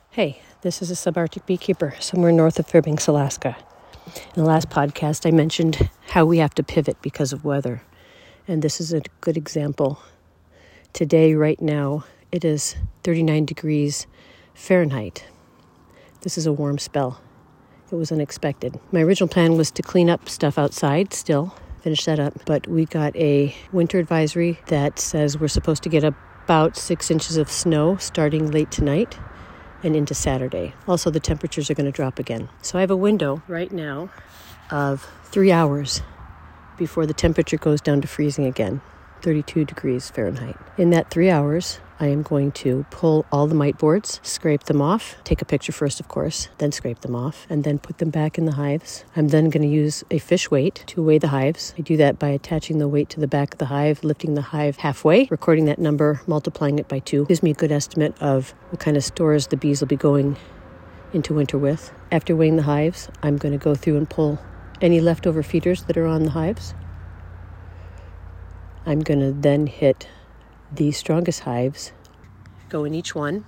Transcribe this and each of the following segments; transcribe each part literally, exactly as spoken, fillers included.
Hey, this is a subarctic beekeeper somewhere north of Fairbanks, Alaska. In the last podcast, I mentioned how we have to pivot because of weather, and this is a good example. Today, right now, it is thirty-nine degrees Fahrenheit. This is a warm spell. It was unexpected. My original plan was to clean up stuff outside still, finish that up, but we got a winter advisory that says we're supposed to get about six inches of snow starting late tonight and into Saturday. Also, the temperatures are going to drop again. So I have a window right now of three hours before the temperature goes down to freezing again, thirty-two degrees Fahrenheit. In that three hours, I am going to pull all the mite boards, scrape them off, take a picture first, of course, then scrape them off, and then put them back in the hives. I'm then going to use a fish weight to weigh the hives. I do that by attaching the weight to the back of the hive, lifting the hive halfway, recording that number, multiplying it by two. Gives me a good estimate of what kind of stores the bees will be going into winter with. After weighing the hives, I'm going to go through and pull any leftover feeders that are on the hives. I'm going to then hit the strongest hives, go in each one,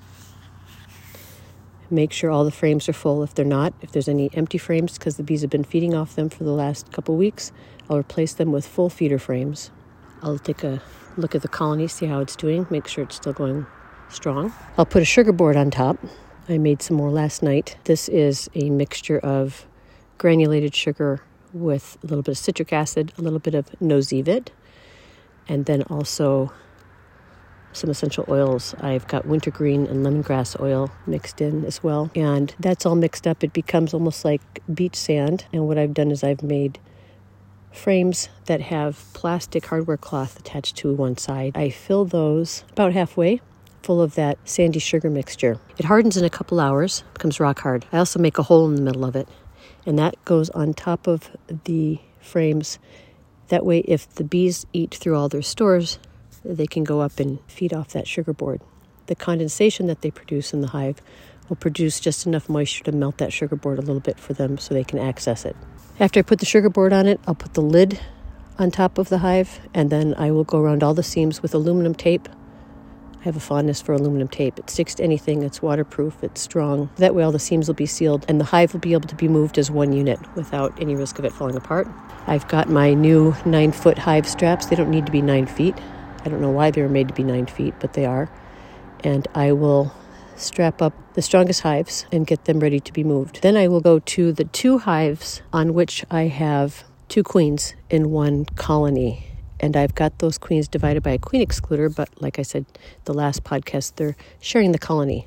make sure all the frames are full. If they're not, if there's any empty frames because the bees have been feeding off them for the last couple weeks, I'll replace them with full feeder frames. I'll take a look at the colony, see how it's doing, make sure it's still going strong. I'll put a sugar board on top. I made some more last night. This is a mixture of granulated sugar with a little bit of citric acid, a little bit of Nozivit, and then also some essential oils. I've got wintergreen and lemongrass oil mixed in as well. And that's all mixed up. It becomes almost like beach sand. And what I've done is I've made frames that have plastic hardware cloth attached to one side. I fill those about halfway full of that sandy sugar mixture. It hardens in a couple hours, becomes rock hard. I also make a hole in the middle of it. And that goes on top of the frames. That way, if the bees eat through all their stores, they can go up and feed off that sugar board. The condensation that they produce in the hive will produce just enough moisture to melt that sugar board a little bit for them so they can access it. After I put the sugar board on it, I'll put the lid on top of the hive, and then I will go around all the seams with aluminum tape. I have a fondness for aluminum tape. It sticks to anything. It's waterproof. It's strong. That way all the seams will be sealed, and the hive will be able to be moved as one unit without any risk of it falling apart. I've got my new nine-foot hive straps. They don't need to be nine feet. I don't know why they were made to be nine feet, but they are. And I will strap up the strongest hives and get them ready to be moved. Then I will go to the two hives on which I have two queens in one colony. And I've got those queens divided by a queen excluder, but like I said, the last podcast, they're sharing the colony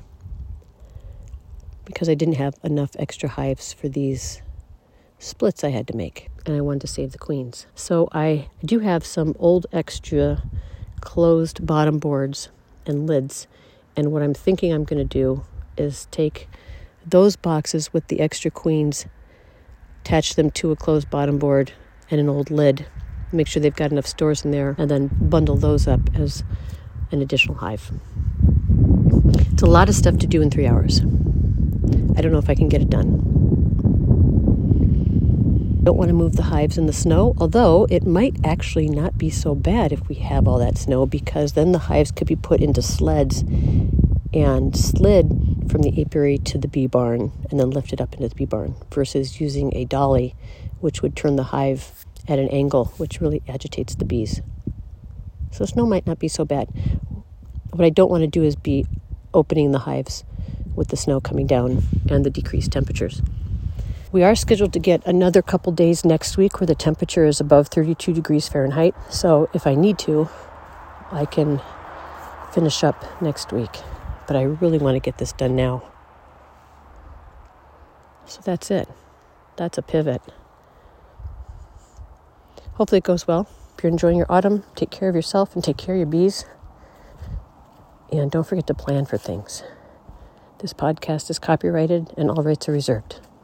because I didn't have enough extra hives for these splits I had to make, and I wanted to save the queens. So I do have some old extra closed bottom boards and lids, and what I'm thinking I'm going to do is take those boxes with the extra queens, attach them to a closed bottom board and an old lid, make sure they've got enough stores in there, and then bundle those up as an additional hive. It's a lot of stuff to do in three hours. I don't know if I can get it done. Don't want to move the hives in the snow, although it might actually not be so bad if we have all that snow, because then the hives could be put into sleds and slid from the apiary to the bee barn and then lifted up into the bee barn versus using a dolly, which would turn the hive at an angle, which really agitates the bees. So snow might not be so bad. What I don't want to do is be opening the hives with the snow coming down and the decreased temperatures. We are scheduled to get another couple days next week where the temperature is above thirty-two degrees Fahrenheit. So if I need to, I can finish up next week. But I really want to get this done now. So that's it. That's a pivot. Hopefully it goes well. If you're enjoying your autumn, take care of yourself and take care of your bees. And don't forget to plan for things. This podcast is copyrighted and all rights are reserved.